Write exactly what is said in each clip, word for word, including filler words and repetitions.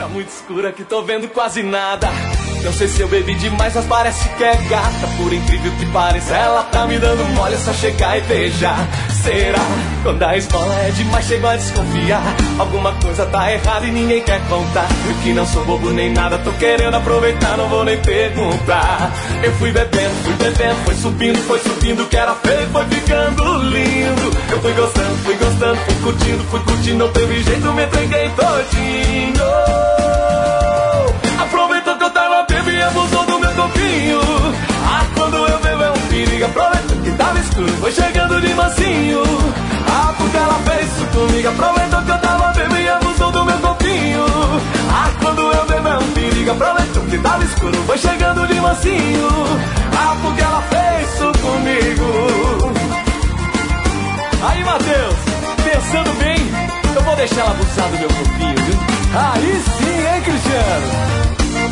muito escura que tô vendo quase nada. Não sei se eu bebi demais, mas parece que é gata. Por incrível que pareça, ela tá me dando mole, é só chegar e beijar. Será? Quando a esmola é demais, chego a desconfiar. Alguma coisa tá errada e ninguém quer contar. Eu que não sou bobo nem nada, tô querendo aproveitar, não vou nem perguntar. Eu fui bebendo, fui bebendo, foi subindo, foi subindo. Que era feio, foi ficando lindo. Eu fui gostando, fui gostando, fui curtindo, fui curtindo. Não teve jeito, me entreguei todinho. Aproveitou que eu tava bêbado e abusou do meu copinho. Ah, quando eu bebo é um perigo. Aproveitou que tava escuro, foi chegando de mansinho. Ah, porque ela fez isso comigo. Aproveitou que eu tava bêbado e abusou do meu copinho. Ah, quando eu bebo é um perigo. Aproveitou que tava escuro, foi chegando de mansinho. Ah, porque ela fez isso comigo. Aí, Matheus, pensando bem, eu vou deixar ela abusar do meu copinho, viu? Aí sim, hein, Cristiano?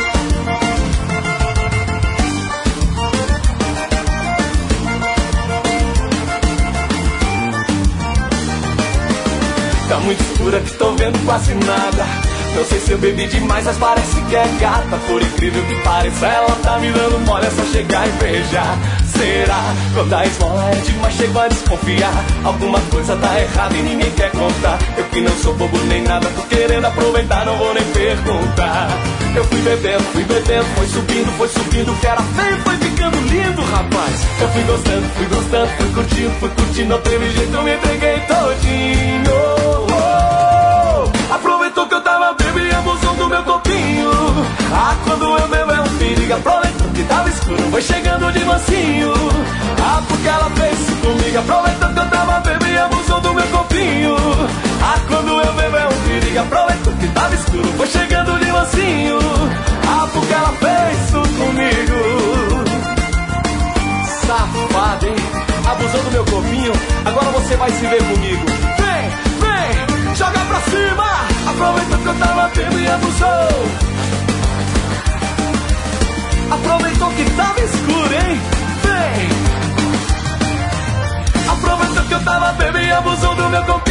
Tá muito escura que tô vendo quase nada. Não sei se eu bebi demais, mas parece que é gata. Por incrível que pareça, ela tá me dando mole, é só chegar e beijar. Será? Quando a esmola é demais, chego a desconfiar. Alguma coisa tá errada e ninguém quer contar. Eu que não sou bobo nem nada, tô querendo aproveitar, não vou nem perguntar. Eu fui bebendo, fui bebendo, foi subindo, foi subindo. Que era feio, foi ficando lindo, rapaz. Eu fui gostando, fui gostando, fui curtindo, fui curtindo. Não teve jeito, me entreguei todinho. Aproveitou que eu tava bêbado e abusou do meu copinho. Ah, quando eu bebo é um perigo. Aproveitou que tava escuro, foi chegando de mansinho. Ah, porque ela fez isso comigo. Aproveitou que eu tava bêbado e abusou do meu copinho. Ah, quando eu bebo é um perigo. Aproveitou que tava escuro, foi chegando de mansinho. Ah, porque ela fez isso comigo. Safado, hein? Abusou do meu copinho, agora você vai se ver comigo. Vem, vem, joga pra cima. Aproveitou que eu tava bêbado e abusou. Aproveitou que tava escuro, hein? Vem. Aproveitou que eu tava bêbado e abusou do meu copinho.